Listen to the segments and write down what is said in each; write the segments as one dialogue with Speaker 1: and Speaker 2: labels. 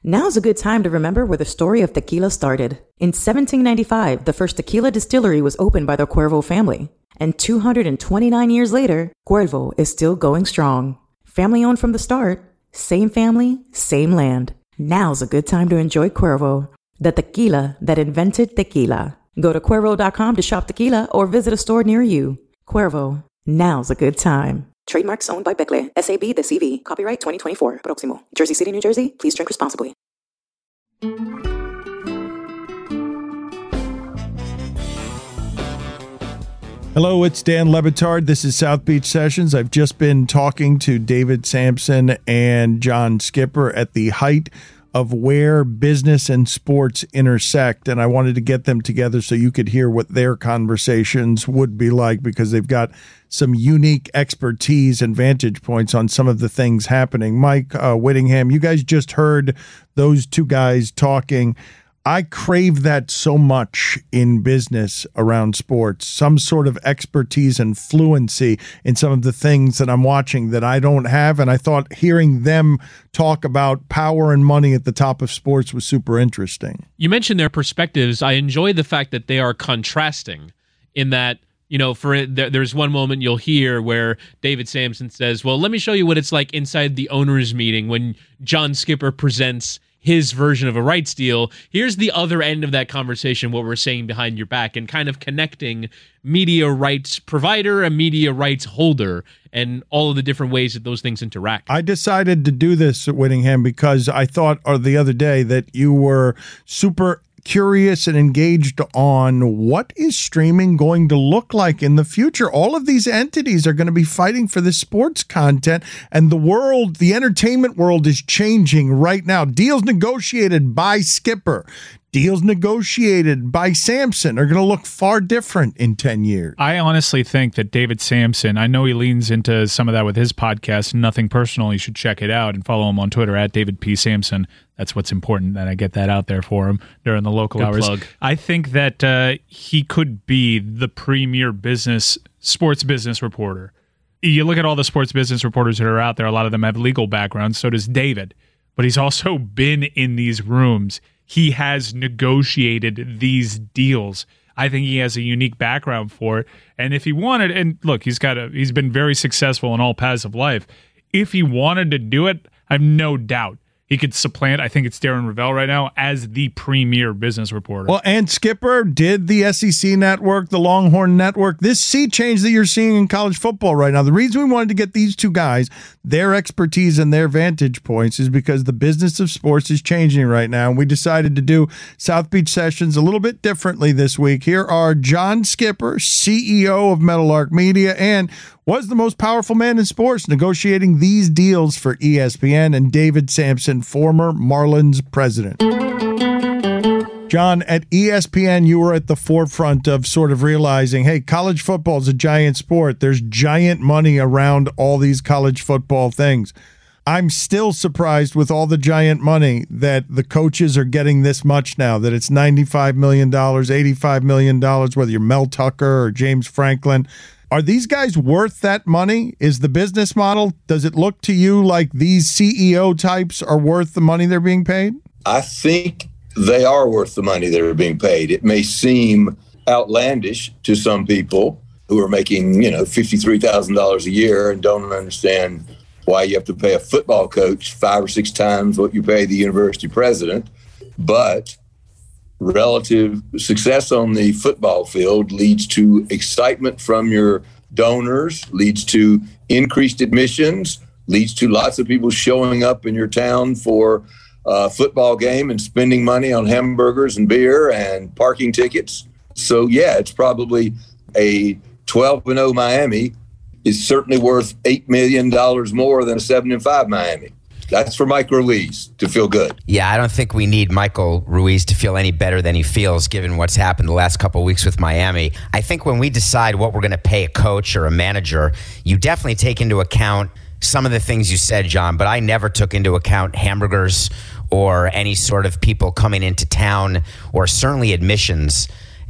Speaker 1: Now's a good time to remember where the story of tequila started. In 1795, the first tequila distillery was opened by the Cuervo family. And 229 years later, Cuervo is still going strong. Family owned from the start, same family, same land. Now's a good time to enjoy Cuervo, the tequila that invented tequila. Go to Cuervo.com to shop tequila or visit a store near you. Cuervo, now's a good time. Trademarks owned by Becle, SAB the CV. Copyright 2024. Próximo. Jersey City, New Jersey. Please drink responsibly.
Speaker 2: Hello, it's Dan Le Batard. This is South Beach Sessions. I've just been talking to David Samson and John Skipper at the height of where business and sports intersect, and I wanted to get them together so you could hear what their conversations would be like, because they've got some unique expertise and vantage points on some of the things happening. Mike Whittingham, you guys just heard those two guys talking. I crave that so much in business around sports, some sort of expertise and fluency in some of the things that I'm watching that I don't have. And I thought hearing them talk about power and money at the top of sports was super interesting.
Speaker 3: You mentioned their perspectives. I enjoy the fact that they are contrasting in that, you know, there's one moment you'll hear where David Samson says, well, let me show you what it's like inside the owners' meeting when John Skipper presents his version of a rights deal. Here's the other end of that conversation, what we're saying behind your back, and kind of connecting media rights provider and media rights holder and all of the different ways that those things interact.
Speaker 2: I decided to do this at Whittingham because I thought the other day that you were super curious and engaged on what is streaming going to look like in the future. All of these entities are going to be fighting for this sports content, and the entertainment world is changing right now. Deals negotiated by Skipper, deals negotiated by Samson are going to look far different in 10 years.
Speaker 4: I honestly think that David Samson, I know he leans into some of that with his podcast, Nothing Personal. You should check it out and follow him on Twitter at David P. Samson. That's what's important, that I get that out there for him during the local
Speaker 3: Good
Speaker 4: hours.
Speaker 3: plug.
Speaker 4: I think that he could be the premier sports business reporter. You look at all the sports business reporters that are out there, a lot of them have legal backgrounds, so does David. But he's also been in these rooms. He has negotiated these deals. I think he has a unique background for it. And if he wanted, and look, he's been very successful in all paths of life. If he wanted to do it, I have no doubt he could supplant, I think it's Darren Ravel right now, as the premier business reporter.
Speaker 2: Well, and Skipper did the SEC network, the Longhorn network, this sea change that you're seeing in college football right now. The reason we wanted to get these two guys, their expertise and their vantage points, is because the business of sports is changing right now. And we decided to do South Beach Sessions a little bit differently this week. Here are John Skipper, CEO of Meadowlark Media, and was the most powerful man in sports negotiating these deals for ESPN, and David Samson, former Marlins president. John, at ESPN, you were at the forefront of sort of realizing, hey, college football is a giant sport. There's giant money around all these college football things. I'm still surprised with all the giant money that the coaches are getting this much now, that it's $95 million, $85 million, whether you're Mel Tucker or James Franklin. Are these guys worth that money? Is the business model, does it look to you like these CEO types are worth the money they're being paid?
Speaker 5: I think they are worth the money they're being paid. It may seem outlandish to some people who are making, $53,000 a year and don't understand why you have to pay a football coach 5 or 6 times what you pay the university president. But relative success on the football field leads to excitement from your donors, leads to increased admissions, leads to lots of people showing up in your town for a football game and spending money on hamburgers and beer and parking tickets. So, yeah, it's probably a 12-0 Miami is certainly worth $8 million more than a 7-5 Miami. That's for Mike Ruiz to feel good.
Speaker 6: Yeah, I don't think we need Michael Ruiz to feel any better than he feels given what's happened the last couple of weeks with Miami. I think when we decide what we're going to pay a coach or a manager, you definitely take into account some of the things you said, John, but I never took into account hamburgers or any sort of people coming into town or certainly admissions.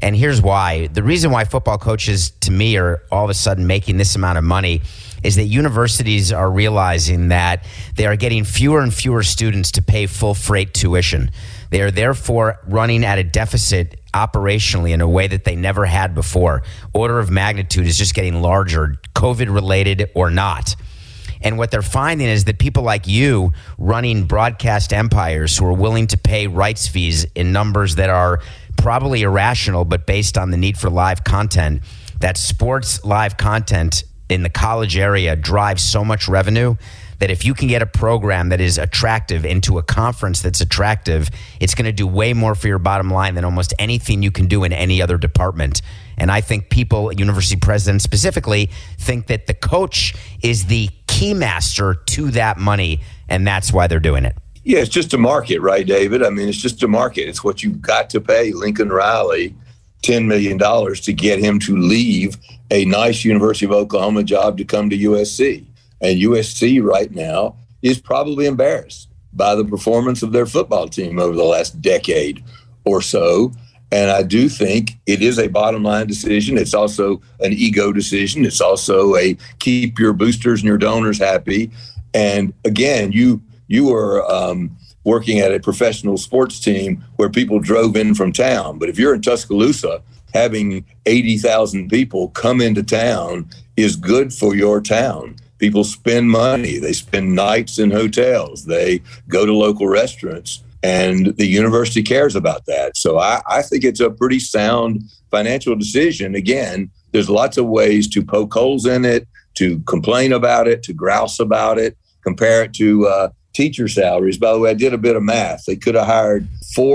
Speaker 6: And here's why. The reason why football coaches, to me, are all of a sudden making this amount of money is that universities are realizing that they are getting fewer and fewer students to pay full freight tuition. They are therefore running at a deficit operationally in a way that they never had before. Order of magnitude is just getting larger, COVID-related or not. And what they're finding is that people like you running broadcast empires who are willing to pay rights fees in numbers that are probably irrational, but based on the need for live content, that sports live content in the college area drives so much revenue that if you can get a program that is attractive into a conference that's attractive, it's going to do way more for your bottom line than almost anything you can do in any other department. And I think people, university presidents specifically, think that the coach is the key master to that money, and that's why they're doing it.
Speaker 5: Yeah, it's just a market, right, David? I mean, it's just a market. It's what you've got to pay Lincoln Riley $10 million to get him to leave a nice University of Oklahoma job to come to USC. And USC right now is probably embarrassed by the performance of their football team over the last decade or so. And I do think it is a bottom line decision. It's also an ego decision. It's also a keep your boosters and your donors happy. And again, you were working at a professional sports team where people drove in from town. But if you're in Tuscaloosa, having 80,000 people come into town is good for your town. People spend money. They spend nights in hotels. They go to local restaurants. And the university cares about that. So I think it's a pretty sound financial decision. Again, there's lots of ways to poke holes in it, to complain about it, to grouse about it, compare it to teacher salaries. By the way, I did a bit of math. They could have hired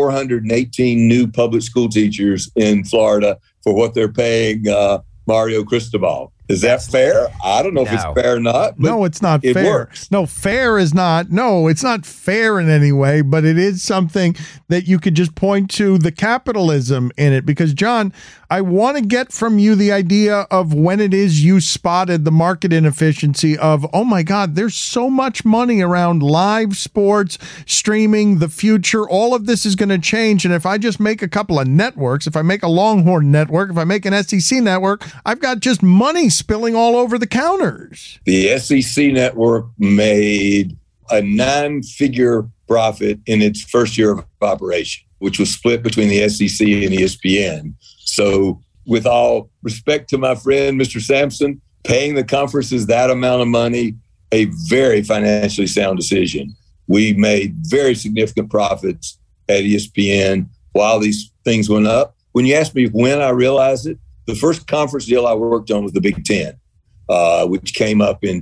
Speaker 5: 418 new public school teachers in Florida for what they're paying Mario Cristobal. Is that fair? I don't know if it's fair or not.
Speaker 2: No, it's not fair.
Speaker 5: Works.
Speaker 2: No, fair is not. No, it's not fair in any way, but it is something that you could just point to the capitalism in it. Because, John, I want to get from you the idea of when it is you spotted the market inefficiency of, oh my God, there's so much money around live sports, streaming, the future. All of this is going to change. And if I just make a couple of networks, if I make a Longhorn network, if I make an SEC network, I've got just money spilling all over the counters.
Speaker 5: The SEC network made a 9-figure profit in its first year of operation, which was split between the SEC and ESPN. So with all respect to my friend, Mr. Sampson, paying the conferences that amount of money, a very financially sound decision. We made very significant profits at ESPN while these things went up. When you ask me when I realized it, the first conference deal I worked on was the Big Ten, which came up in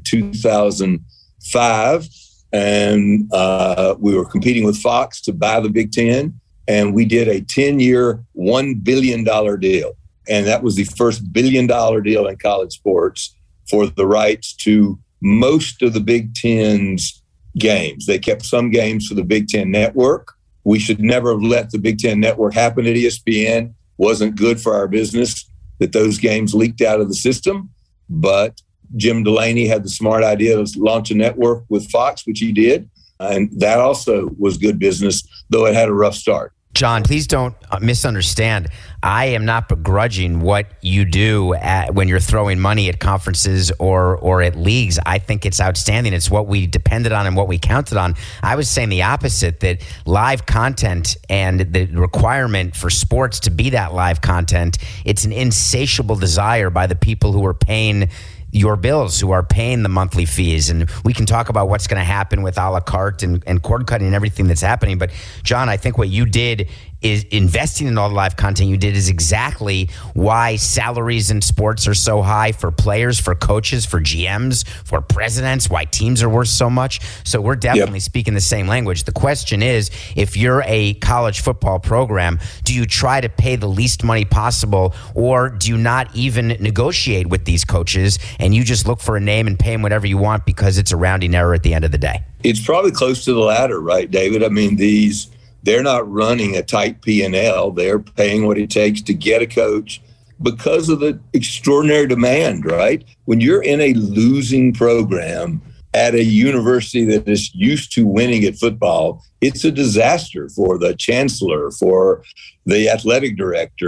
Speaker 5: 2005. And we were competing with Fox to buy the Big Ten. And we did a 10-year, $1 billion deal. And that was the first billion-dollar deal in college sports for the rights to most of the Big Ten's games. They kept some games for the Big Ten Network. We should never have let the Big Ten Network happen at ESPN. Wasn't good for our business that those games leaked out of the system. But Jim Delaney had the smart idea to launch a network with Fox, which he did. And that also was good business, though it had a rough start.
Speaker 6: John, please don't misunderstand. I am not begrudging what you do when you're throwing money at conferences or at leagues. I think it's outstanding. It's what we depended on and what we counted on. I was saying the opposite, that live content and the requirement for sports to be that live content, it's an insatiable desire by the people who are paying your bills, who are paying the monthly fees. And we can talk about what's going to happen with a la carte and cord cutting and everything that's happening. But John, I think what you did is investing in all the live content you did is exactly why salaries in sports are so high for players, for coaches, for GMs, for presidents, why teams are worth so much. So we're definitely speaking the same language. The question is, if you're a college football program, do you try to pay the least money possible, or do you not even negotiate with these coaches and you just look for a name and pay them whatever you want because it's a rounding error at the end of the day?
Speaker 5: It's probably close to the latter, right, David? I mean, they're not running a tight P&L. They're paying what it takes to get a coach because of the extraordinary demand, right? When you're in a losing program at a university that is used to winning at football, it's a disaster for the chancellor, for the athletic director.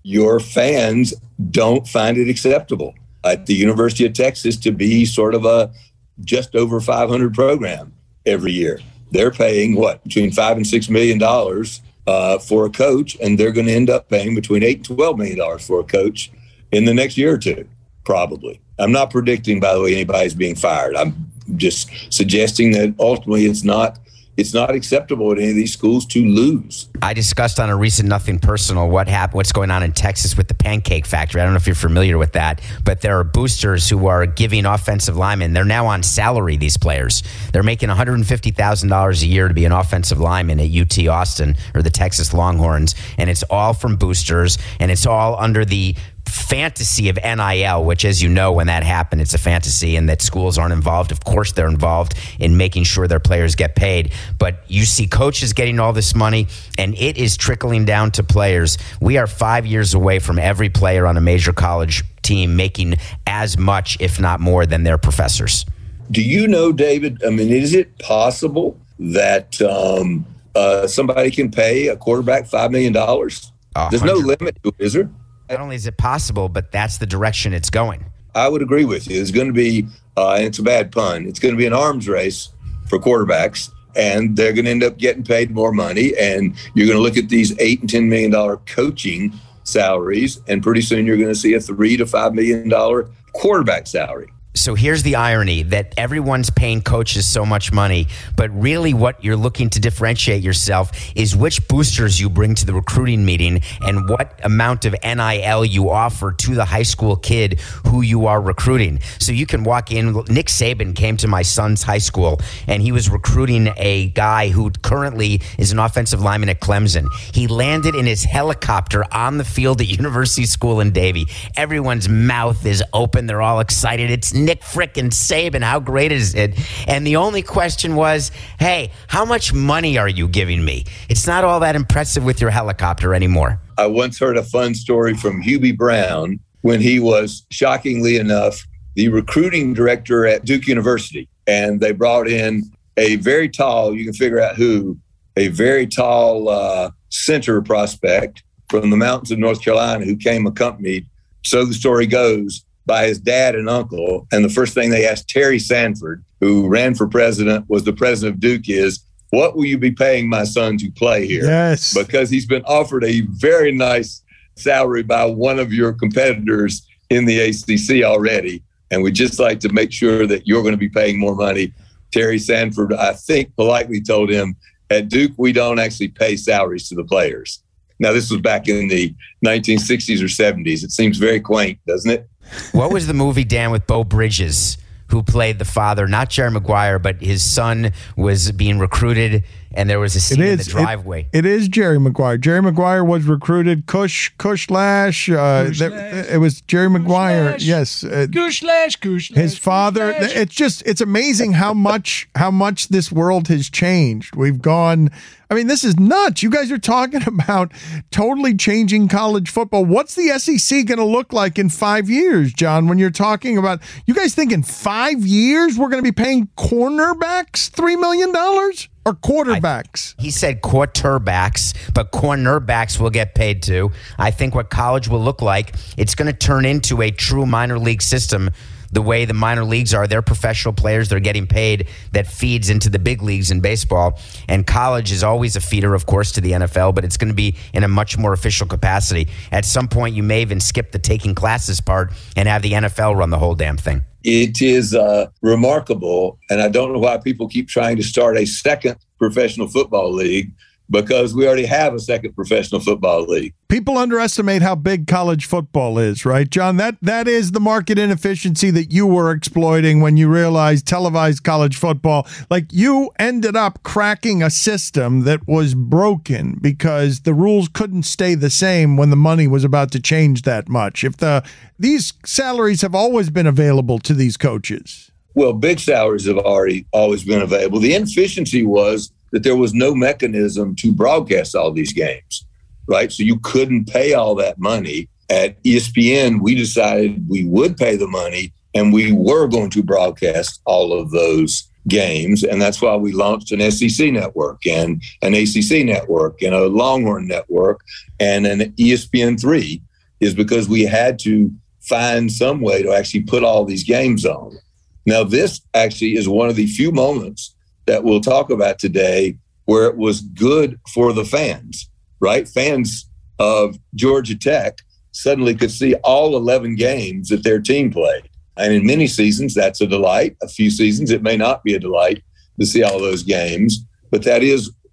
Speaker 5: your fans don't find it acceptable at the University of Texas to be sort of a just over 500 program every year. They're paying between $5 and $6 million for a coach, and they're going to end up paying between $8 and $12 million for a coach in the next year or two, probably. I'm not predicting, by the way, anybody's being fired. I'm just suggesting that ultimately it's not acceptable at any of these schools to lose.
Speaker 6: I discussed on a recent Nothing Personal what's going on in Texas with the Pancake Factory. I don't know if you're familiar with that, but there are boosters who are giving offensive linemen. They're now on salary, these players. They're making $150,000 a year to be an offensive lineman at UT Austin or the Texas Longhorns, and it's all from boosters, and it's all under the fantasy of NIL, which, as you know, when that happened, it's a fantasy, and that schools aren't involved. Of course, they're involved in making sure their players get paid. But you see coaches getting all this money, and it is trickling down to players. We are 5 years away from every player on a major college team making as much, if not more, than their professors.
Speaker 5: Do you know, David, I mean, is it possible that somebody can pay a quarterback $5 million? There's no limit to it, is there?
Speaker 6: Not only is it possible, but that's the direction it's going.
Speaker 5: I would agree with you. It's going to be, and it's a bad pun, it's going to be an arms race for quarterbacks, and they're going to end up getting paid more money. And you're going to look at these $8 and $10 million coaching salaries, and pretty soon you're going to see a $3 to $5 million quarterback salary.
Speaker 6: So here's the irony that everyone's paying coaches so much money, but really what you're looking to differentiate yourself is which boosters you bring to the recruiting meeting and what amount of NIL you offer to the high school kid who you are recruiting. So you can walk in. Nick Saban came to my son's high school, and he was recruiting a guy who currently is an offensive lineman at Clemson. He landed in his helicopter on the field at University School in Davie. Everyone's mouth is open. They're all excited. It's Nick frickin' Saban. How great is it? And the only question was, hey, how much money are you giving me? It's not all that impressive with your helicopter anymore.
Speaker 5: I once heard a fun story from Hubie Brown when he was, shockingly enough, the recruiting director at Duke University. And they brought in a very tall, you can figure out who, a very tall center prospect from the mountains of North Carolina who came accompanied, so the story goes, by his dad and uncle. And the first thing they asked Terry Sanford, who ran for president, was the president of Duke, is, what will you be paying my son to play here?
Speaker 2: Yes.
Speaker 5: Because he's been offered a very nice salary by one of your competitors in the ACC already. And we'd just like to make sure that you're going to be paying more money. Terry Sanford, I think, politely told him, at Duke, we don't actually pay salaries to the players. Now, this was back in the 1960s or 70s. It seems very quaint, doesn't it?
Speaker 6: What was the movie, Dan, with Beau Bridges, who played the father, not Jerry Maguire, but his son was being recruited, and there was a scene in the driveway.
Speaker 2: It is Jerry Maguire. Jerry Maguire was recruited. Kush Lash. It was Jerry Maguire. Yes.
Speaker 4: Kush Lash.
Speaker 2: His father. It's amazing how much this world has changed. We've gone. I mean, this is nuts. You guys are talking about totally changing college football. What's the SEC going to look like in 5 years, John, when you're talking about, you guys think in 5 years we're going to be paying cornerbacks $3 million? Or quarterbacks?
Speaker 6: He said quarterbacks, but cornerbacks will get paid too. I think what college will look like, it's going to turn into a true minor league system. The way the minor leagues are, they're professional players, they're getting paid, that feeds into the big leagues in baseball. And college is always a feeder, of course, to the NFL, but it's going to be in a much more official capacity. At some point, you may even skip the taking classes part and have the NFL run the whole damn thing.
Speaker 5: It is remarkable, and I don't know why people keep trying to start a second professional football league, because we already have a second professional football league.
Speaker 2: People underestimate how big college football is, right, John? That is the market inefficiency that you were exploiting when you realized televised college football. Like, you ended up cracking a system that was broken because the rules couldn't stay the same when the money was about to change that much. These salaries have always been available to these coaches.
Speaker 5: Well, big salaries have always been available. The inefficiency was that there was no mechanism to broadcast all these games, right? So you couldn't pay all that money. At ESPN, we decided we would pay the money, and we were going to broadcast all of those games. And that's why we launched an SEC network and an ACC network and a Longhorn network and an ESPN3. is because we had to find some way to actually put all these games on. Now, this actually is one of the few moments that we'll talk about today where it was good for the fans, right? Fans of Georgia Tech suddenly could see all 11 games that their team played. And in many seasons, that's a delight. A few seasons, it may not be a delight to see all those games. But that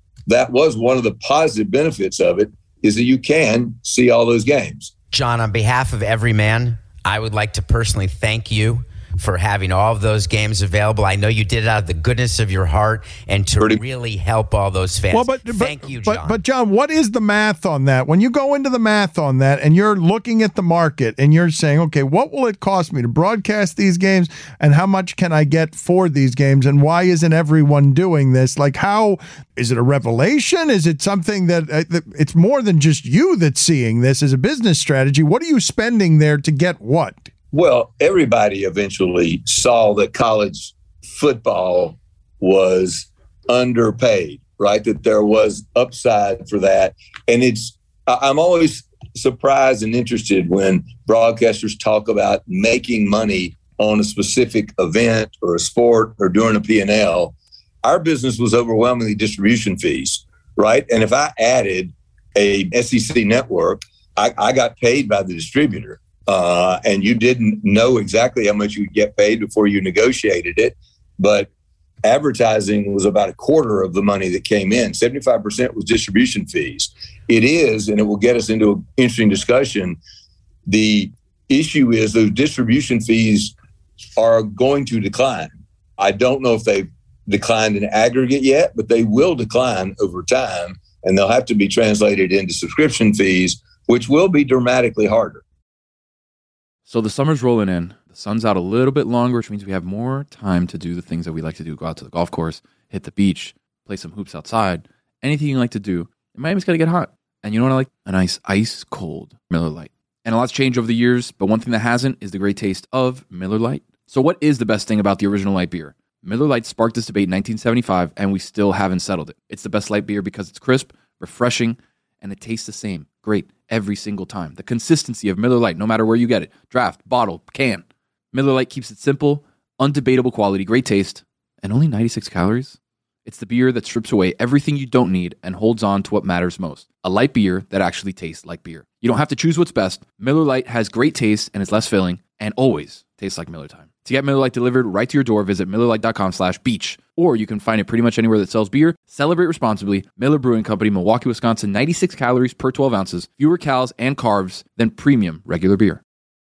Speaker 5: was one of the positive benefits of it, is that you can see all those games.
Speaker 6: John, on behalf of every man, I would like to personally thank you for having all of those games available. I know you did it out of the goodness of your heart and to really help all those fans.
Speaker 2: Well,
Speaker 6: thank you, John.
Speaker 2: But John, what is the math on that? When you go into the math on that and you're looking at the market and you're saying, okay, what will it cost me to broadcast these games and how much can I get for these games and why isn't everyone doing this? Like, how is it a revelation? Is it something that it's more than just you that's seeing this as a business strategy? What are you spending there to get what?
Speaker 5: Well, everybody eventually saw that college football was underpaid, right? That there was upside for that. And I'm always surprised and interested when broadcasters talk about making money on a specific event or a sport or doing a P&L. Our business was overwhelmingly distribution fees, right? And if I added a SEC network, I got paid by the distributor. And you didn't know exactly how much you'd get paid before you negotiated it. But advertising was about a quarter of the money that came in. 75% was distribution fees. It is, and it will get us into an interesting discussion. The issue is those distribution fees are going to decline. I don't know if they've declined in aggregate yet, but they will decline over time, and they'll have to be translated into subscription fees, which will be dramatically harder.
Speaker 7: So the summer's rolling in. The sun's out a little bit longer, which means we have more time to do the things that we like to do. Go out to the golf course, hit the beach, play some hoops outside. Anything you like to do. And Miami's got to get hot. And you know what I like? A nice ice cold Miller Lite. And a lot's changed over the years, but one thing that hasn't is the great taste of Miller Lite. So what is the best thing about the original light beer? Miller Lite sparked this debate in 1975, and we still haven't settled it. It's the best light beer because it's crisp, refreshing, and it tastes the same. Great every single time. The consistency of Miller Lite, no matter where you get it, draft, bottle, can. Miller Lite keeps it simple, undebatable quality, great taste, and only 96 calories. It's the beer that strips away everything you don't need and holds on to what matters most. A light beer that actually tastes like beer. You don't have to choose what's best. Miller Lite has great taste and is less filling and always tastes like Miller time. To get Miller Lite delivered right to your door, visit MillerLite.com/beach. Or you can find it pretty much anywhere that sells beer. Celebrate responsibly. Miller Brewing Company, Milwaukee, Wisconsin. 96 calories per 12 ounces. Fewer calories and carbs than premium regular beer.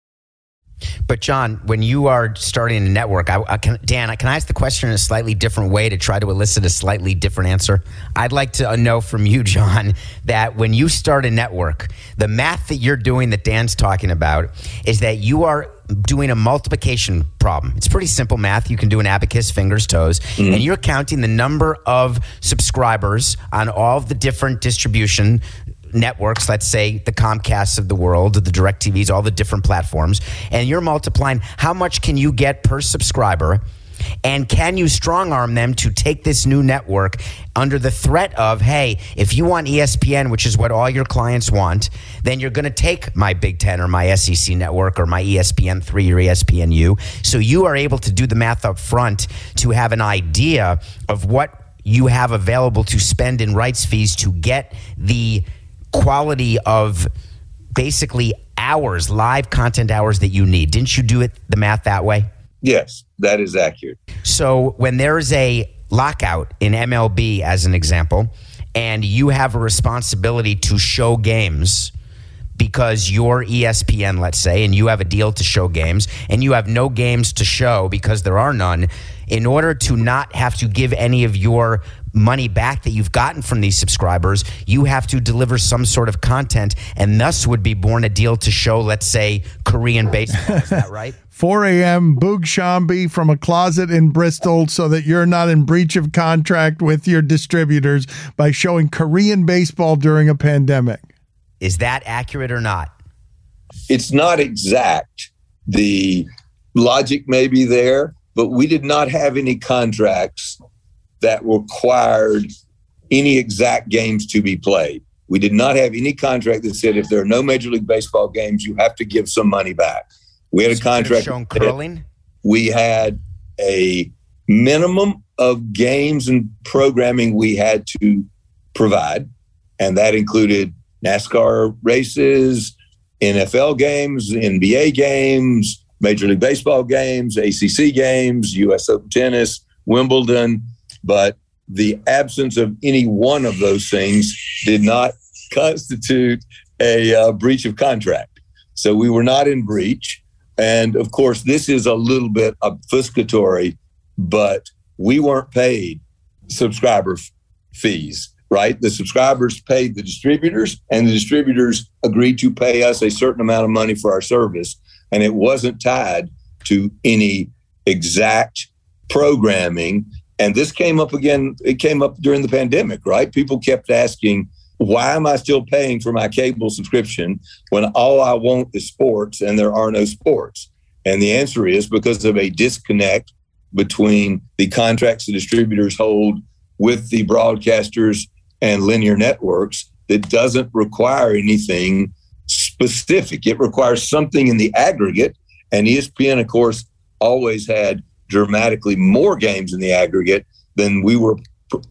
Speaker 6: But John, when you are starting a network, Dan, can I ask the question in a slightly different way to try to elicit a slightly different answer? I'd like to know from you, John, that when you start a network, the math that you're doing that Dan's talking about is that you are doing a multiplication problem. It's pretty simple math. You can do an abacus, fingers, toes, and you're counting the number of subscribers on all of the different distribution networks, let's say the Comcasts of the world, the DirecTVs, all the different platforms, and you're multiplying how much can you get per subscriber, and can you strong arm them to take this new network under the threat of, hey, if you want ESPN, which is what all your clients want, then you're going to take my Big Ten or my SEC network or my ESPN3 or ESPNU. So you are able to do the math up front to have an idea of what you have available to spend in rights fees to get the quality of basically hours, live content hours that you need. Didn't you do the math that way?
Speaker 5: Yes, that is accurate.
Speaker 6: So when there is a lockout in MLB, as an example, and you have a responsibility to show games because you're ESPN, let's say, and you have a deal to show games, and you have no games to show because there are none, in order to not have to give any of your money back that you've gotten from these subscribers, you have to deliver some sort of content, and thus would be born a deal to show, let's say, Korean baseball. Is that right?
Speaker 2: 4 a.m. Boog Shambi from a closet in Bristol so that you're not in breach of contract with your distributors by showing Korean baseball during a pandemic.
Speaker 6: Is that accurate or not?
Speaker 5: It's not exact. The logic may be there, but we did not have any contracts that required any exact games to be played. We did not have any contract that said if there are no Major League Baseball games, you have to give some money back. We had a contract.
Speaker 6: Shown curling?
Speaker 5: We had a minimum of games and programming we had to provide, and that included NASCAR races, NFL games, NBA games, Major League Baseball games, ACC games, U.S. Open tennis, Wimbledon. But the absence of any one of those things did not constitute a breach of contract. So we were not in breach. And of course, this is a little bit obfuscatory, but we weren't paid subscriber fees, right? The subscribers paid the distributors, and the distributors agreed to pay us a certain amount of money for our service. And it wasn't tied to any exact programming. And this came up again, it came up during the pandemic, right? People kept asking, why am I still paying for my cable subscription when all I want is sports and there are no sports? And the answer is because of a disconnect between the contracts the distributors hold with the broadcasters and linear networks that doesn't require anything specific. It requires something in the aggregate. And ESPN, of course, always had dramatically more games in the aggregate than we were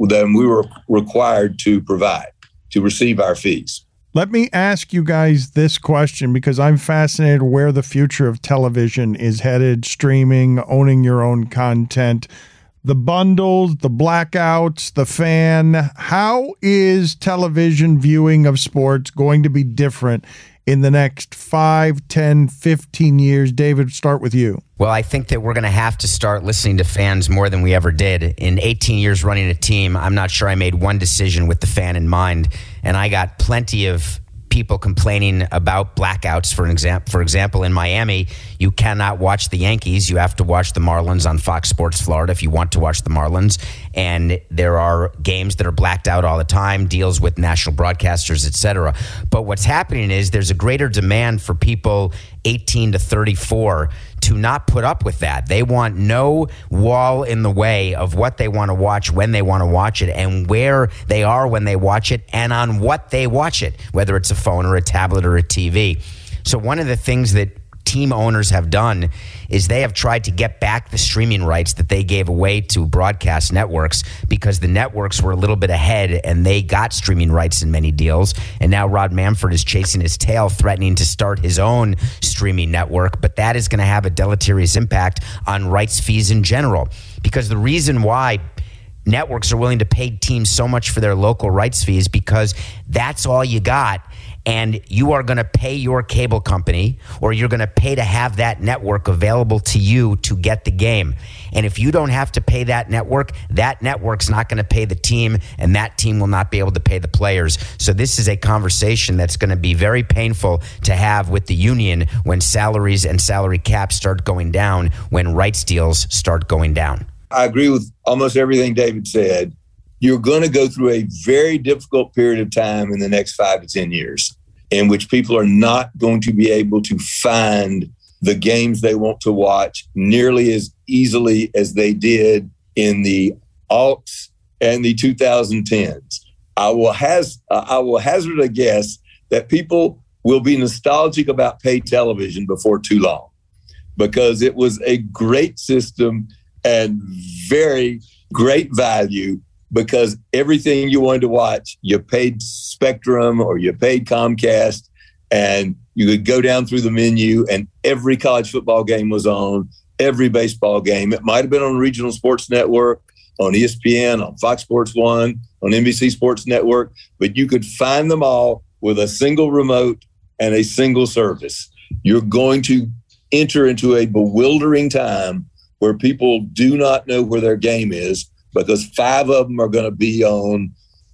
Speaker 5: required to provide to receive our fees.
Speaker 2: Let me ask you guys this question because I'm fascinated where the future of television is headed, streaming, owning your own content, the bundles, the blackouts, the fan. How is television viewing of sports going to be different in the next 5, 10, 15 years? David, start with you.
Speaker 6: Well, I think that we're going to have to start listening to fans more than we ever did. In 18 years running a team, I'm not sure I made one decision with the fan in mind. And I got plenty of people complaining about blackouts. For example, in Miami, you cannot watch the Yankees. You have to watch the Marlins on Fox Sports Florida if you want to watch the Marlins. And there are games that are blacked out all the time, deals with national broadcasters, etc. But what's happening is there's a greater demand for people 18 to 34 to not put up with that. They want no wall in the way of what they want to watch, when they want to watch it, and where they are when they watch it, and on what they watch it, whether it's a phone or a tablet or a TV. So one of the things that team owners have done is they have tried to get back the streaming rights that they gave away to broadcast networks because the networks were a little bit ahead and they got streaming rights in many deals. And now Rod Manfred is chasing his tail, threatening to start his own streaming network. But that is going to have a deleterious impact on rights fees in general, because the reason why networks are willing to pay teams so much for their local rights fees because that's all you got. And you are going to pay your cable company, or you're going to pay to have that network available to you to get the game. And if you don't have to pay that network's not going to pay the team, and that team will not be able to pay the players. So this is a conversation that's going to be very painful to have with the union when salaries and salary caps start going down, when rights deals start going down.
Speaker 5: I agree with almost everything David said. You're going to go through a very difficult period of time in the next 5 to 10 years in which people are not going to be able to find the games they want to watch nearly as easily as they did in the aughts and the 2010s. I will hazard a guess that people will be nostalgic about pay television before too long, because it was a great system and very great value, because everything you wanted to watch, you paid Spectrum or you paid Comcast, and you could go down through the menu and every college football game was on, every baseball game. It might have been on Regional Sports Network, on ESPN, on Fox Sports 1, on NBC Sports Network, but you could find them all with a single remote and a single service. You're going to enter into a bewildering time where people do not know where their game is, because 5 of them are going to be on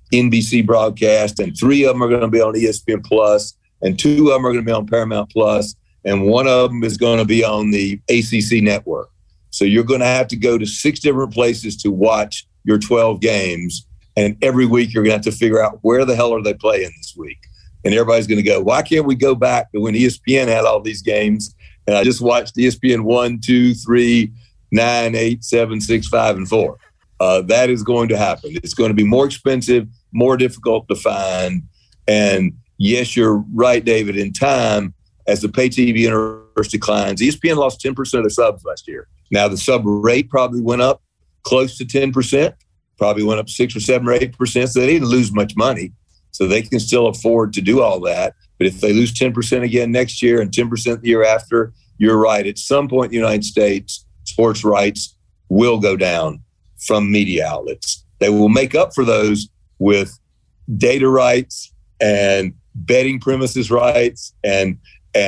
Speaker 5: NBC broadcast, and 3 of them are going to be on ESPN Plus, and 2 of them are going to be on Paramount Plus, and 1 of them is going to be on the ACC network. So you're going to have to go to 6 different places to watch your 12 games, and every week you're going to have to figure out where the hell are they playing this week. And everybody's going to go, why can't we go back to when ESPN had all these games, and I just watched ESPN 1, 2, 3, 9, 8, 7, 6, 5, and 4. That is going to happen. It's going to be more expensive, more difficult to find. And yes, you're right, David, in time, as the pay TV universe declines, ESPN lost 10% of the subs last year. Now, the sub rate probably went up close to 10%, probably went up 6 or 7 or 8%, so they didn't lose much money. So they can still afford to do all that. But if they lose 10% again next year and 10% the year after, you're right. At some point in the United States, sports rights will go down from media outlets. They will make up for those with data rights and betting premises rights and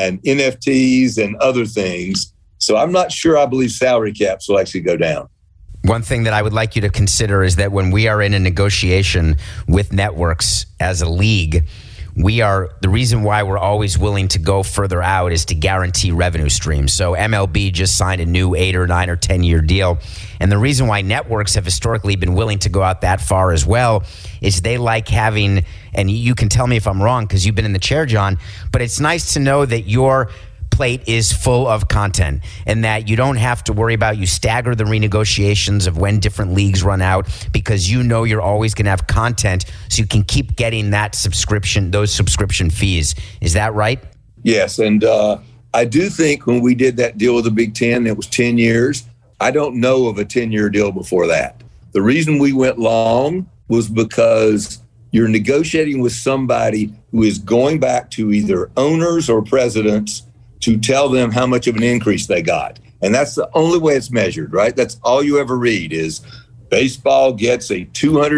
Speaker 5: NFTs and other things. So I'm not sure I believe salary caps will actually go down.
Speaker 6: One thing that I would like you to consider is that when we are in a negotiation with networks as a league, the reason why we're always willing to go further out is to guarantee revenue streams. So MLB just signed a new 8 or 9 or 10-year deal. And the reason why networks have historically been willing to go out that far as well is they like having, and you can tell me if I'm wrong because you've been in the chair, John, but it's nice to know that your plate is full of content and that you don't have to worry about, you stagger the renegotiations of when different leagues run out because you know you're always going to have content so you can keep getting that subscription, those subscription fees. Is that right?
Speaker 5: Yes. And I do think when we did that deal with the Big Ten, it was 10 years. I don't know of a 10-year deal before that. The reason we went long was because you're negotiating with somebody who is going back to either owners or presidents to tell them how much of an increase they got. And that's the only way it's measured, right? That's all you ever read is baseball gets a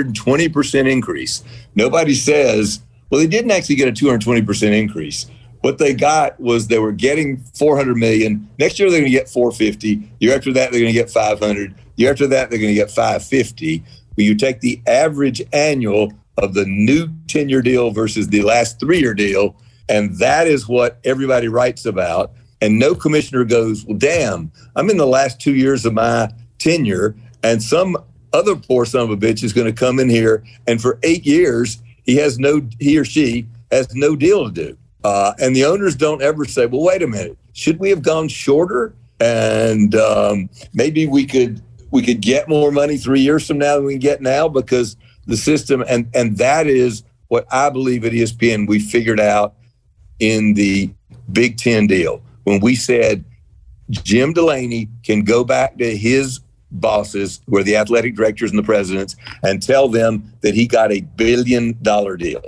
Speaker 5: 220% increase. Nobody says, well, they didn't actually get a 220% increase. What they got was they were getting $400 million. Next year, they're going to get 450. Year after that, they're going to get 500. Year after that, they're going to get 550. But you take the average annual of the new 10-year deal versus the last 3-year deal, and that is what everybody writes about. And no commissioner goes, well, damn, I'm in the last 2 years of my tenure, and some other poor son of a bitch is going to come in here, and for 8 years, he or she has no deal to do. And the owners don't ever say, well, wait a minute, should we have gone shorter? And maybe we could get more money 3 years from now than we get now, because the system, and that is what I believe at ESPN we figured out in the Big Ten deal. When we said Jim Delaney can go back to his bosses, who are the athletic directors and the presidents, and tell them that he got $1 billion deal.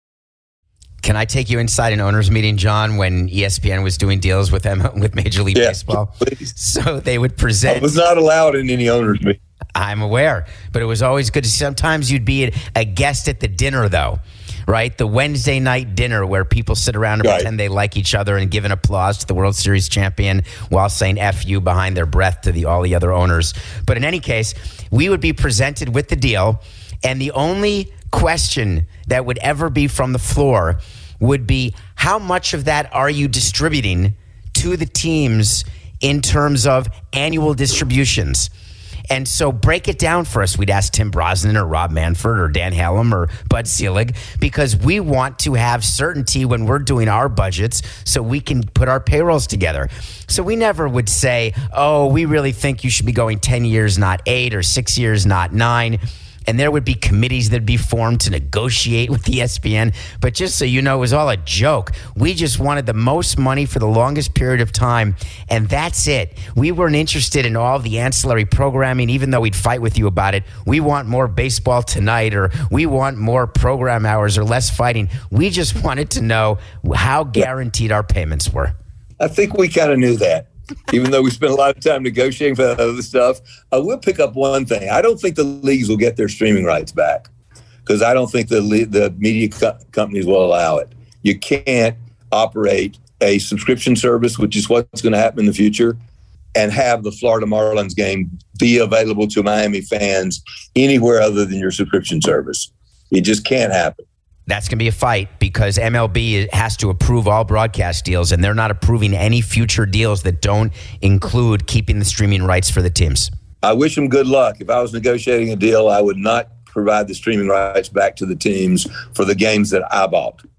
Speaker 6: Can I take you inside an owners meeting, John, when ESPN was doing deals with Major League Baseball?
Speaker 5: Please.
Speaker 6: So they would present.
Speaker 5: I was not allowed in any owners meeting.
Speaker 6: I'm aware, but it was always good to see. Sometimes you'd be a guest at the dinner, though, right? The Wednesday night dinner where people sit around and pretend they like each other and give an applause to the World Series champion while saying F you behind their breath to all the other owners. But in any case, we would be presented with the deal, and the only question that would ever be from the floor would be, how much of that are you distributing to the teams in terms of annual distributions? And so break it down for us. We'd ask Tim Brosnan or Rob Manfred or Dan Hallam or Bud Selig, because we want to have certainty when we're doing our budgets so we can put our payrolls together. So we never would say, oh, we really think you should be going 10 years, not 8, or 6 years, not 9. And there would be committees that would be formed to negotiate with ESPN. But just so you know, it was all a joke. We just wanted the most money for the longest period of time, and that's it. We weren't interested in all the ancillary programming, even though we'd fight with you about it. We want more baseball tonight, or we want more program hours, or less fighting. We just wanted to know how guaranteed our payments were.
Speaker 5: I think we kind of knew that. Even though we spent a lot of time negotiating for that other stuff, I will pick up one thing. I don't think the leagues will get their streaming rights back, because I don't think the media companies will allow it. You can't operate a subscription service, which is what's going to happen in the future, and have the Florida Marlins game be available to Miami fans anywhere other than your subscription service. It just can't happen.
Speaker 6: That's going to be a fight, because MLB has to approve all broadcast deals, and they're not approving any future deals that don't include keeping the streaming rights for the teams.
Speaker 5: I wish them good luck. If I was negotiating a deal, I would not provide the streaming rights back to the teams for the games that I bought.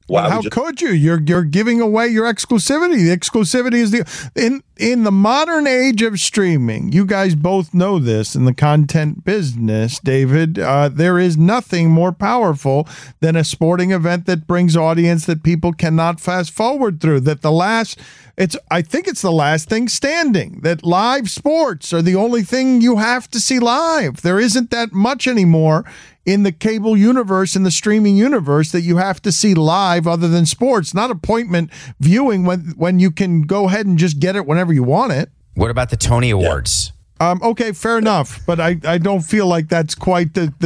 Speaker 5: Why
Speaker 2: how could you? You're giving away your exclusivity. The exclusivity is in the modern age of streaming. You guys both know this in the content business, David. There is nothing more powerful than a sporting event that brings audience that people cannot fast forward through. I think it's the last thing standing. That live sports are the only thing you have to see live. There isn't that much anymore in the cable universe, in the streaming universe, that you have to see live other than sports, not appointment viewing when you can go ahead and just get it whenever you want it.
Speaker 6: What about the Tony Awards?
Speaker 2: Okay, fair enough, but I don't feel like that's quite the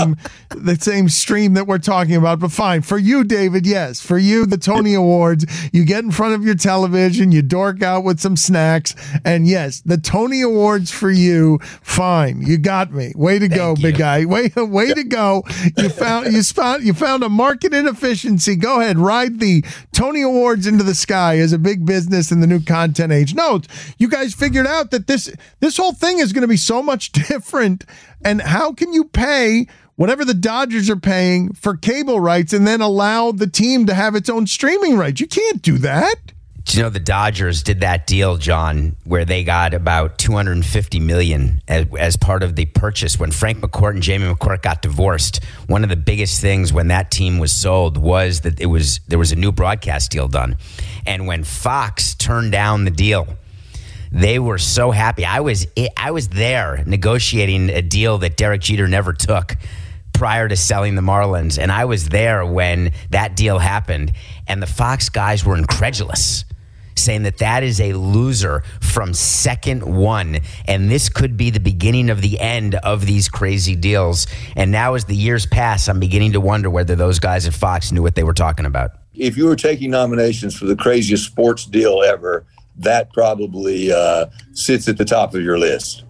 Speaker 2: same stream that we're talking about. But fine, for you, David, yes, for you, the Tony Awards, you get in front of your television, you dork out with some snacks, and yes, the Tony Awards for you, fine, you got me. Way to go, big guy. Way to go. You found a market inefficiency. Go ahead, ride the Tony Awards into the sky as a big business in the new content age. No, you guys figured out that this whole thing is going to be so much different. And how can you pay whatever the Dodgers are paying for cable rights and then allow the team to have its own streaming rights? You can't do that.
Speaker 6: Do you know the Dodgers did that deal, John, where they got about $250 million as part of the purchase when Frank McCourt and Jamie McCourt got divorced? One of the biggest things when that team was sold was that there was a new broadcast deal done. And when Fox turned down the deal, they were so happy. I was there negotiating a deal that Derek Jeter never took prior to selling the Marlins, and I was there when that deal happened, and the Fox guys were incredulous, saying that is a loser from second one, and this could be the beginning of the end of these crazy deals. And now as the years pass, I'm beginning to wonder whether those guys at Fox knew what they were talking about.
Speaker 5: If you were taking nominations for the craziest sports deal ever, that probably sits at the top of your list.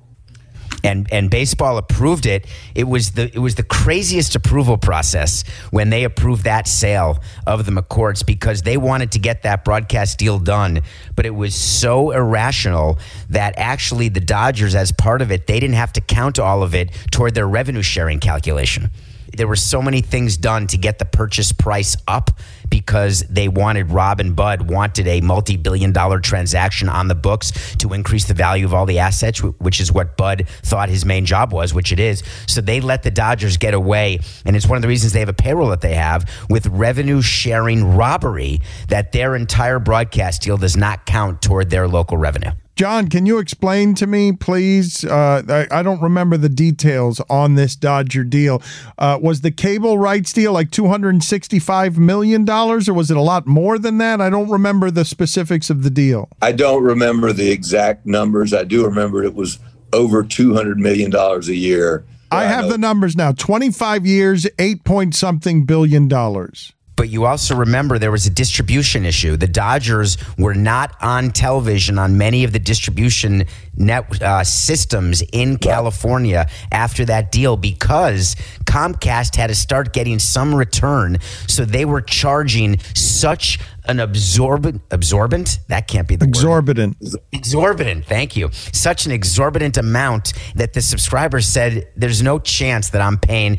Speaker 6: And baseball approved it. It was the craziest approval process when they approved that sale of the McCourts, because they wanted to get that broadcast deal done. But it was so irrational that actually the Dodgers, as part of it, they didn't have to count all of it toward their revenue sharing calculation. There were so many things done to get the purchase price up because they wanted, Rob and Bud wanted a multi-billion-dollar transaction on the books to increase the value of all the assets, which is what Bud thought his main job was, which it is. So they let the Dodgers get away, and it's one of the reasons they have a payroll that they have with revenue sharing robbery, that their entire broadcast deal does not count toward their local revenue.
Speaker 2: John, can you explain to me, please? I don't remember the details on this Dodger deal. Was the cable rights deal like $265 million, or was it a lot more than that? I don't remember the specifics of the deal.
Speaker 5: I don't remember the exact numbers. I do remember it was over $200 million a year.
Speaker 2: I have the numbers now. 25 years, $8-point-something billion.
Speaker 6: But you also remember there was a distribution issue. The Dodgers were not on television on many of the distribution net systems in California after that deal because Comcast had to start getting some return. So they were charging such an exorbitant, that can't be the
Speaker 2: word.
Speaker 6: Exorbitant, thank you. Such an exorbitant amount that the subscribers said, there's no chance that I'm paying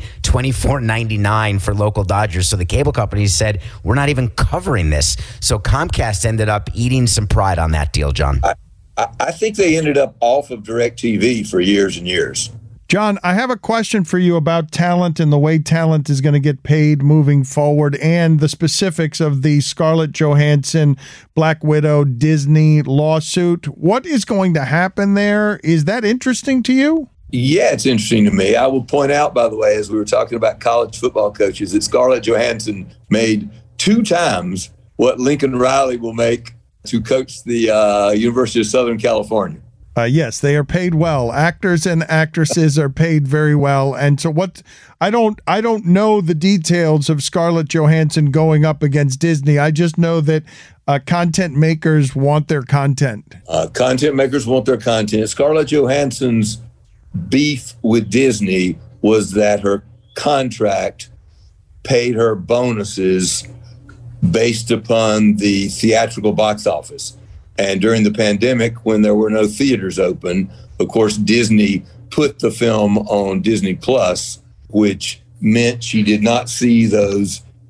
Speaker 6: $24.99 for local Dodgers. So the cable companies said, we're not even covering this. So Comcast ended up eating some pride on that deal, John.
Speaker 5: I think they ended up off of DirecTV for years and years.
Speaker 2: John, I have a question for you about talent and the way talent is going to get paid moving forward and the specifics of the Scarlett Johansson, Black Widow, Disney lawsuit. What is going to happen there? Is that interesting to you?
Speaker 5: Yeah, it's interesting to me. I will point out, by the way, as we were talking about college football coaches, that Scarlett Johansson made 2 times what Lincoln Riley will make to coach the University of Southern California.
Speaker 2: Yes, they are paid well. Actors and actresses are paid very well. And so I don't know the details of Scarlett Johansson going up against Disney. I just know that content makers want their content.
Speaker 5: Content makers want their content. Scarlett Johansson's beef with Disney was that her contract paid her bonuses based upon the theatrical box office. And during the pandemic, when there were no theaters open, of course, Disney put the film on Disney Plus, which meant she did not see those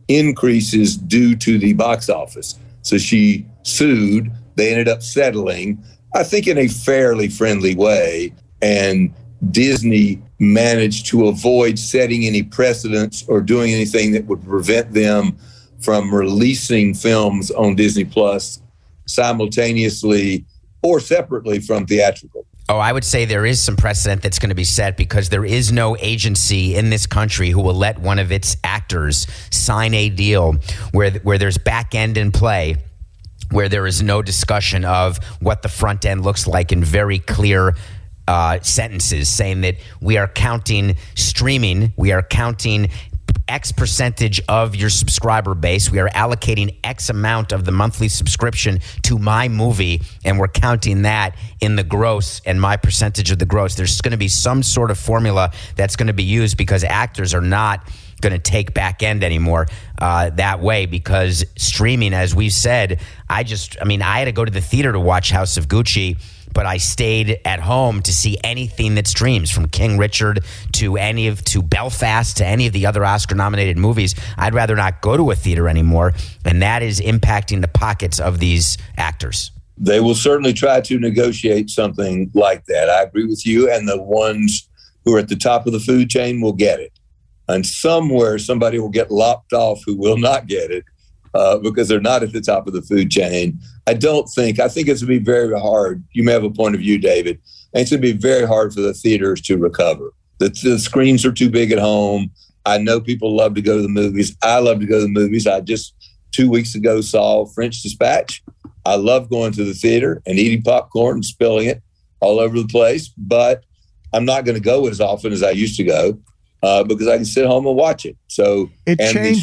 Speaker 5: increases due to the box office. So she sued. They ended up settling, I think, in a fairly friendly way. And Disney managed to avoid setting any precedents or doing anything that would prevent them from releasing films on Disney Plus simultaneously or separately from theatrical.
Speaker 6: Oh, I would say there is some precedent that's going to be set because there is no agency in this country who will let one of its actors sign a deal where there's back end in play, where there is no discussion of what the front end looks like in very clear sentences, saying that we are counting streaming, we are counting X percentage of your subscriber base. We are allocating X amount of the monthly subscription to my movie, and we're counting that in the gross and my percentage of the gross. There's going to be some sort of formula that's going to be used because actors are not going to take back end anymore that way because streaming, as we've said, I had to go to the theater to watch House of Gucci, but I stayed at home to see anything that streams, from King Richard to Belfast to any of the other Oscar-nominated movies. I'd rather not go to a theater anymore, and that is impacting the pockets of these actors.
Speaker 5: They will certainly try to negotiate something like that. I agree with you, and the ones who are at the top of the food chain will get it. And somewhere somebody will get lopped off who will not get it because they're not at the top of the food chain. I think it's going to be very hard. You may have a point of view, David. And it's going to be very hard for the theaters to recover. The screens are too big at home. I know people love to go to the movies. I love to go to the movies. I just 2 weeks ago saw French Dispatch. I love going to the theater and eating popcorn and spilling it all over the place, but I'm not going to go as often as I used to go. Because I can sit home and watch it. So
Speaker 2: it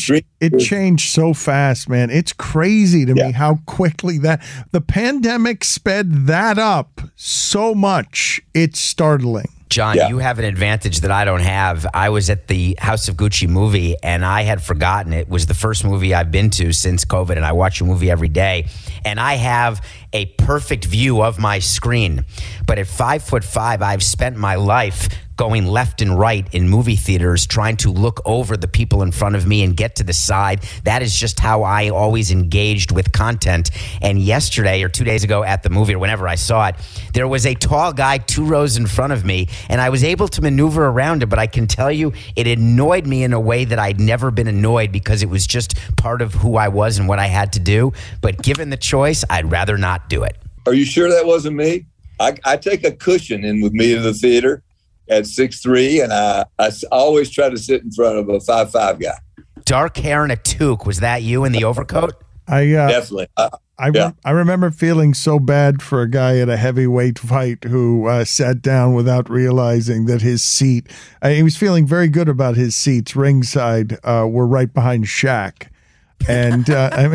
Speaker 2: changed so fast, man. It's crazy to me how quickly the pandemic sped that up so much. It's startling.
Speaker 6: John, you have an advantage that I don't have. I was at the House of Gucci movie, and I had forgotten it was the first movie I've been to since COVID, and I watch a movie every day. And I have a perfect view of my screen. But at 5'5", I've spent my life going left and right in movie theaters, trying to look over the people in front of me and get to the side. That is just how I always engaged with content. And yesterday or 2 days ago at the movie, or whenever I saw it, there was a tall guy 2 rows in front of me, and I was able to maneuver around it. But I can tell you, it annoyed me in a way that I'd never been annoyed because it was just part of who I was and what I had to do. But given the choice, I'd rather not do it.
Speaker 5: Are you sure that wasn't me? I take a cushion in with me to the theater at 6'3", and I always try to sit in front of a 5'5" guy.
Speaker 6: Dark hair and a toque. Was that you in the overcoat?
Speaker 5: Definitely.
Speaker 2: I remember feeling so bad for a guy at a heavyweight fight who sat down without realizing that his seat, he was feeling very good about his seats ringside, were right behind Shaq. And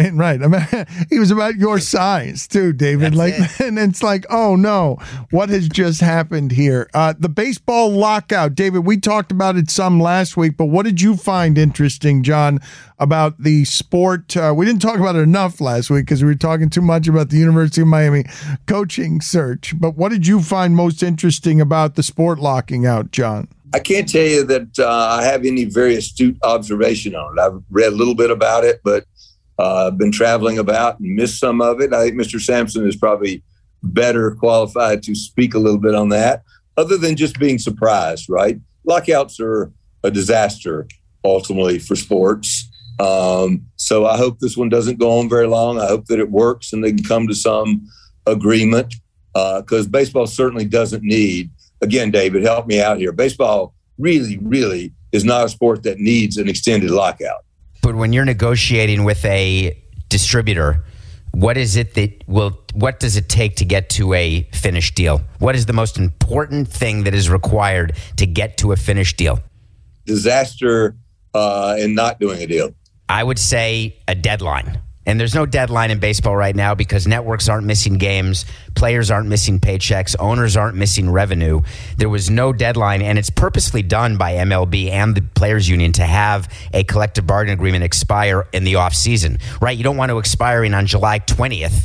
Speaker 2: he was about your size too, David. And it's like, oh no, what has just happened here? The baseball lockout, David. We talked about it some last week, but what did you find interesting, John, about the sport? We didn't talk about it enough last week because we were talking too much about the University of Miami coaching search. But what did you find most interesting about the sport locking out, John?
Speaker 5: I can't tell you that I have any very astute observation on it. I've read a little bit about it, but I've been traveling about and missed some of it. I think Mr. Sampson is probably better qualified to speak a little bit on that, other than just being surprised, right? Lockouts are a disaster, ultimately, for sports. So I hope this one doesn't go on very long. I hope that it works and they can come to some agreement because baseball certainly doesn't need. Again, David, help me out here. Baseball really, really is not a sport that needs an extended lockout.
Speaker 6: But when you're negotiating with a distributor, what does it take to get to a finished deal? What is the most important thing that is required to get to a finished deal?
Speaker 5: Disaster in not doing a deal.
Speaker 6: I would say a deadline. And there's no deadline in baseball right now because networks aren't missing games, players aren't missing paychecks, owners aren't missing revenue. There was no deadline, and it's purposely done by MLB and the Players Union to have a collective bargaining agreement expire in the offseason, right? You don't want to expiring on July 20th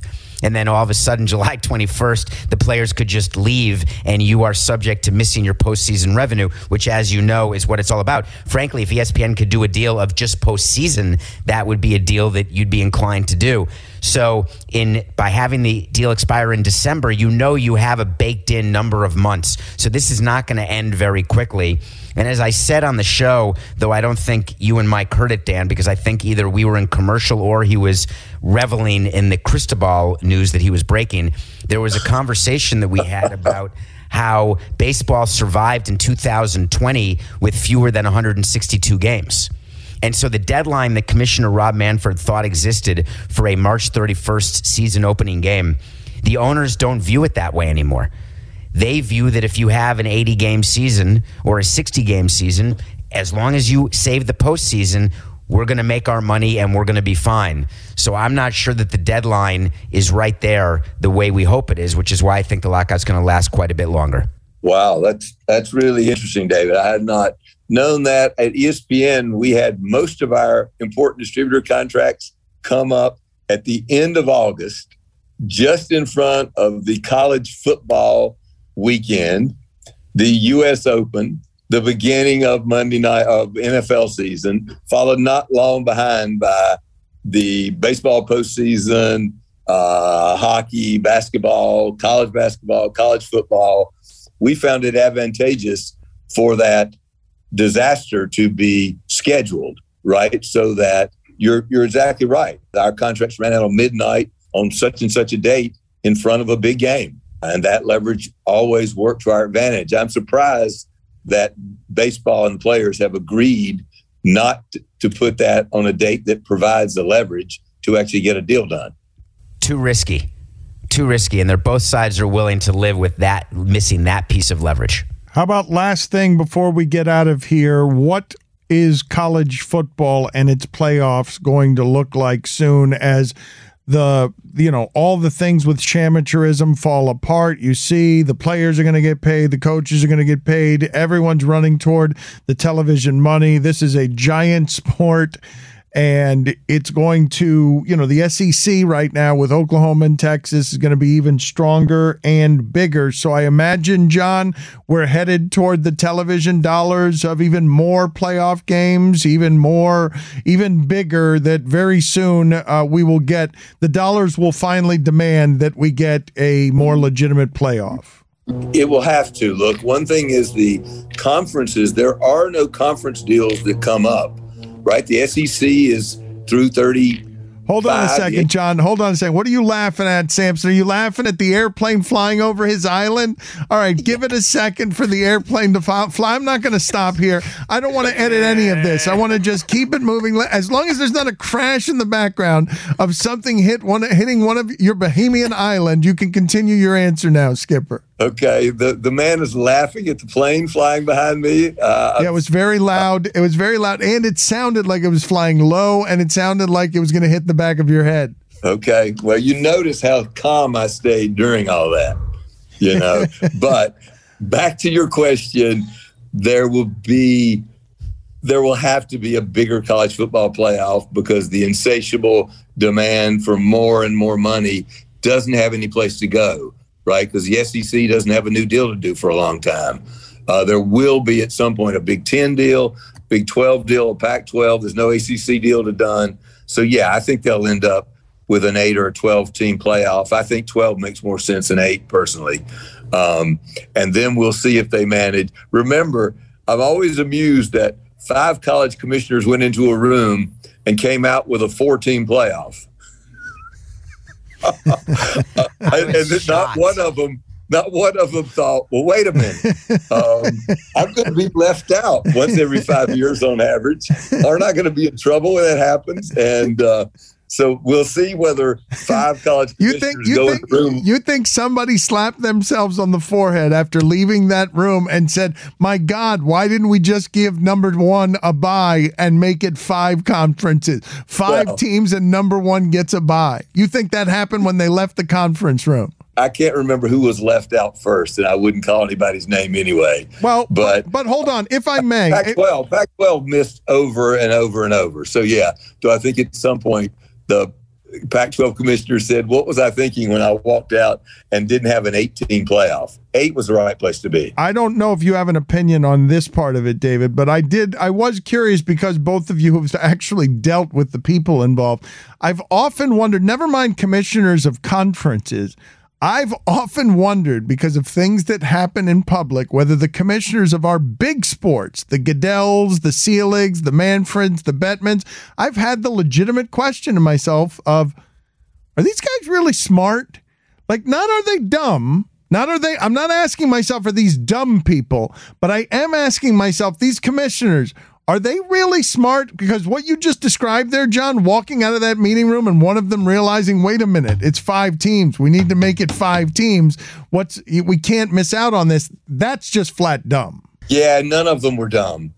Speaker 6: And then all of a sudden, July 21st, the players could just leave and you are subject to missing your postseason revenue, which, as you know, is what it's all about. Frankly, if ESPN could do a deal of just postseason, that would be a deal that you'd be inclined to do. So by having the deal expire in December, you have a baked in number of months. So this is not going to end very quickly. And as I said on the show, though I don't think you and Mike heard it, Dan, because I think either we were in commercial or he was reveling in the Cristobal news that he was breaking, there was a conversation that we had about how baseball survived in 2020 with fewer than 162 games. And so the deadline that Commissioner Rob Manfred thought existed for a March 31st season opening game, the owners don't view it that way anymore. They view that if you have an 80-game season or a 60-game season, as long as you save the postseason, we're going to make our money and we're going to be fine. So I'm not sure that the deadline is right there the way we hope it is, which is why I think the lockout's going to last quite a bit longer.
Speaker 5: Wow, that's really interesting, David. I had not known that. At ESPN, we had most of our important distributor contracts come up at the end of August, just in front of the college football weekend, the U.S. Open, the beginning of Monday night of NFL season, followed not long behind by the baseball postseason, hockey, basketball, college football. We found it advantageous for that disaster to be scheduled, right? So that you're exactly right. Our contracts ran out on midnight on such and such a date in front of a big game. And that leverage always worked to our advantage. I'm surprised that baseball and players have agreed not to put that on a date that provides the leverage to actually get a deal done.
Speaker 6: Too risky. And both sides are willing to live with that, missing that piece of leverage.
Speaker 2: How about last thing before we get out of here? What is college football and its playoffs going to look like soon as all the things with amateurism fall apart? You see the players are going to get paid, the coaches are going to get paid, everyone's running toward the television money. This is a giant sport, and it's going to, the SEC right now with Oklahoma and Texas is going to be even stronger and bigger. So I imagine, John, we're headed toward the television dollars of even more playoff games, even bigger, that very soon we will get, the dollars will finally demand that we get a more legitimate playoff.
Speaker 5: It will have to. Look, one thing is the conferences, there are no conference deals that come up. Right, the SEC is through 30.
Speaker 2: Hold on a second, John. Hold on a second. What are you laughing at, Samson? Are you laughing at the airplane flying over his island? All right, give it a second for the airplane to fly. I'm not going to stop here. I don't want to edit any of this. I want to just keep it moving. As long as there's not a crash in the background of something hitting one of your Bahamian island, you can continue your answer now, Skipper.
Speaker 5: Okay, the man is laughing at the plane flying behind me.
Speaker 2: Yeah, it was very loud. It was very loud, and it sounded like it was flying low, and it sounded like it was going to hit the back of your head.
Speaker 5: Okay, well, you notice how calm I stayed during all that, But back to your question, there will have to be a bigger college football playoff because the insatiable demand for more and more money doesn't have any place to go. Right, because the SEC doesn't have a new deal to do for a long time. There will be at some point a Big 10 deal, Big 12 deal, a Pac-12. There's no ACC deal to done. So, yeah, I think they'll end up with an 8 or a 12-team playoff. I think 12 makes more sense than 8, personally. And then we'll see if they manage. Remember, I'm always amused that 5 college commissioners went into a room and came out with a 4-team playoff. And not one of them thought, well, wait a minute, I'm going to be left out once every 5 years on average. Aren't I going to be in trouble when that happens? And so we'll see whether 5 college commissioners go in the room.
Speaker 2: You think somebody slapped themselves on the forehead after leaving that room and said, my God, why didn't we just give number 1 a bye and make it 5 conferences? 5 teams and number 1 gets a bye. You think that happened when they left the conference room?
Speaker 5: I can't remember who was left out first, and I wouldn't call anybody's name anyway.
Speaker 2: Well, but hold on, if I may.
Speaker 5: Pac-12 missed over and over and over. So, yeah, do I think at some point Pac-12 commissioner said, what was I thinking when I walked out and didn't have an 18 playoff? 8 was the right place to be.
Speaker 2: I don't know if you have an opinion on this part of it, David, but I was curious because both of you have actually dealt with the people involved. I've often wondered, never mind commissioners of conferences, I've often wondered, because of things that happen in public, whether the commissioners of our big sports, the Goodells, the Seeligs, the Manfreds, the Bettmans, I've had the legitimate question to myself of, are these guys really smart? Like, not are they dumb? I'm not asking myself, are these dumb people? But I am asking myself, these commissioners, are they really smart? Because what you just described there, John, walking out of that meeting room and one of them realizing, wait a minute, it's 5 teams. We need to make it 5 teams. We can't miss out on this. That's just flat dumb.
Speaker 5: Yeah, none of them were dumb.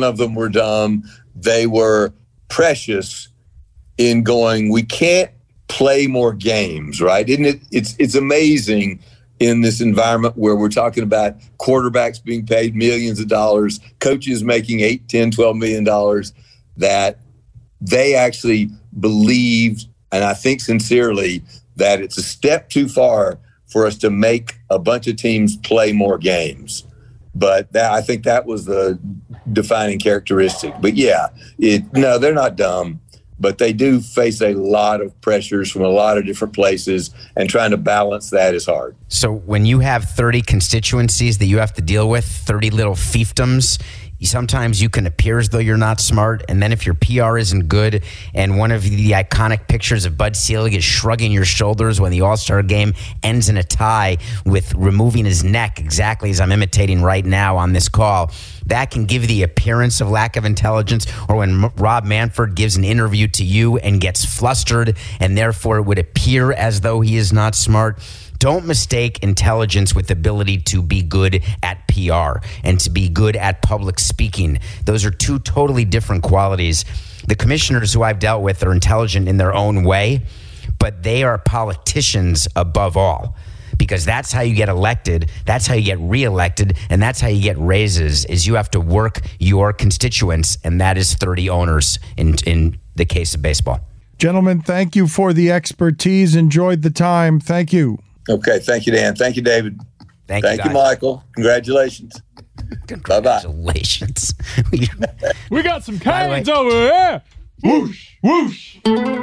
Speaker 5: They were precious in going, we can't play more games, right? Isn't it? It's amazing in this environment where we're talking about quarterbacks being paid millions of dollars, coaches making $8, $10, $12 million, that they actually believed, and I think sincerely, that it's a step too far for us to make a bunch of teams play more games. But I think that was the defining characteristic. But yeah, no, they're not dumb. But they do face a lot of pressures from a lot of different places, and trying to balance that is hard.
Speaker 6: So when you have 30 constituencies that you have to deal with, 30 little fiefdoms, sometimes you can appear as though you're not smart. And then if your PR isn't good and one of the iconic pictures of Bud Selig is shrugging your shoulders when the All-Star game ends in a tie with removing his neck, exactly as I'm imitating right now on this call, that can give the appearance of lack of intelligence. Or when Rob Manfred gives an interview to you and gets flustered and therefore it would appear as though he is not smart. Don't mistake intelligence with ability to be good at PR and to be good at public speaking. Those are 2 totally different qualities. The commissioners who I've dealt with are intelligent in their own way, but they are politicians above all, because that's how you get elected, that's how you get reelected, and that's how you get raises, is you have to work your constituents, and that is 30 owners in the case of baseball.
Speaker 2: Gentlemen, thank you for the expertise. Enjoyed the time. Thank you.
Speaker 5: Okay, thank you, Dan. Thank you, David.
Speaker 6: Thank
Speaker 5: you, Michael. Congratulations.
Speaker 6: Congratulations.
Speaker 4: We got some canes over here. Whoosh, whoosh.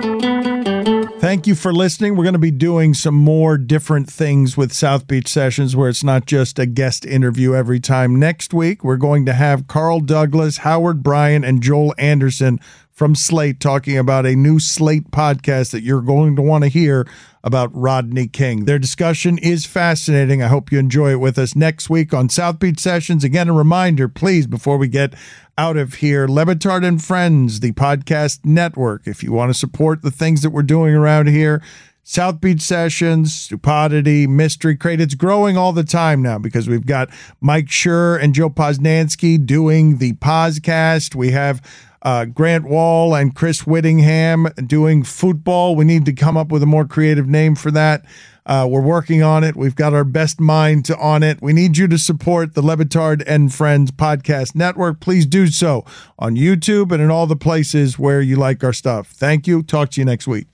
Speaker 2: Thank you for listening. We're going to be doing some more different things with South Beach Sessions where it's not just a guest interview every time. Next week, we're going to have Carl Douglas, Howard Bryan, and Joel Anderson from Slate talking about a new Slate podcast that you're going to want to hear about Rodney King. Their discussion is fascinating. I hope you enjoy it with us next week on South Beach Sessions. Again, a reminder, please, before we get out of here, Le Batard and Friends, the podcast network. If you want to support the things that we're doing around here, South Beach Sessions, Stupidity, Mystery Crate, it's growing all the time now because we've got Mike Schur and Joe Posnanski doing the Poscast. We have Grant Wall and Chris Whittingham doing football. We need to come up with a more creative name for that. We're working on it. We've got our best mind on it. We need you to support the Le Batard and Friends podcast network. Please do so on YouTube and in all the places where you like our stuff. Thank you. Talk to you next week.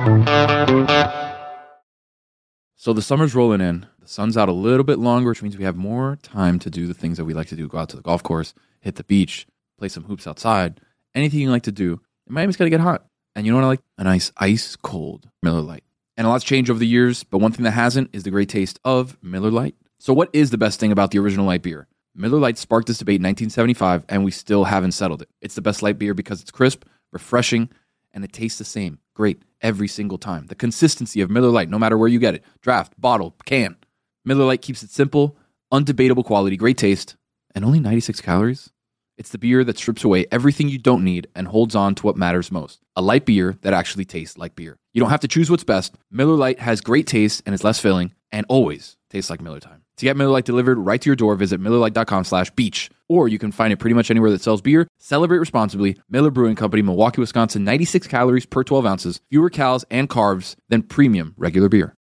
Speaker 7: So the summer's rolling in. The sun's out a little bit longer, which means we have more time to do the things that we like to do. Go out to the golf course, hit the beach, play some hoops outside. Anything you like to do. And Miami's going to get hot. And you know what I like? A nice ice cold Miller Lite. And a lot's changed over the years, but one thing that hasn't is the great taste of Miller Lite. So what is the best thing about the original light beer? Miller Lite sparked this debate in 1975, and we still haven't settled it. It's the best light beer because it's crisp, refreshing, and it tastes the same. Great every single time. The consistency of Miller Lite, no matter where you get it, draft, bottle, can. Miller Lite keeps it simple, undebatable quality, great taste, and only 96 calories. It's the beer that strips away everything you don't need and holds on to what matters most. A light beer that actually tastes like beer. You don't have to choose what's best. Miller Lite has great taste and is less filling and always tastes like Miller time. To get Miller Lite delivered right to your door, visit MillerLite.com/beach. Or you can find it pretty much anywhere that sells beer. Celebrate responsibly. Miller Brewing Company, Milwaukee, Wisconsin. 96 calories per 12 ounces. Fewer calories and carbs than premium regular beer.